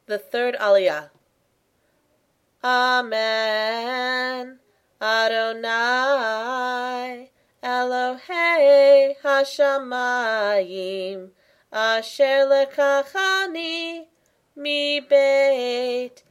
The third Aliyah. Amen. Adonai Elohei Hashamayim Asher lekachani mi beit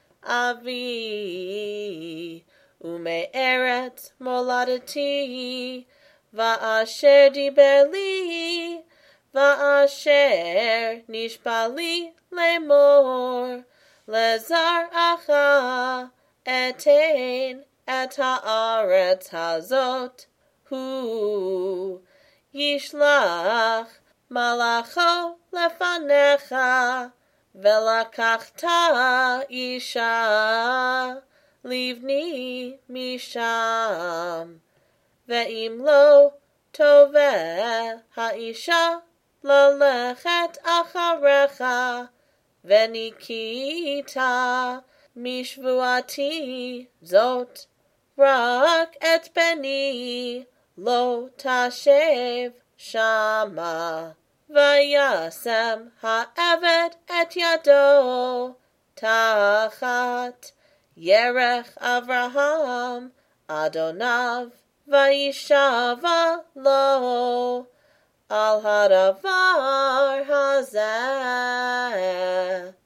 avi ume'eretz moladati va'asher diber li va'asher nishbali lemor lezar acha etein et haaretz hazot hu yishlach malacho lefanecha velakachta isha livni misham ve'im lo toveh haisha lalechet acharecha venikita mishvuati zot rak et beni lo tashev shama vayasem ha'eved et yado tachat yerech Avraham Adonav vayishava lo al hadavar hazeh.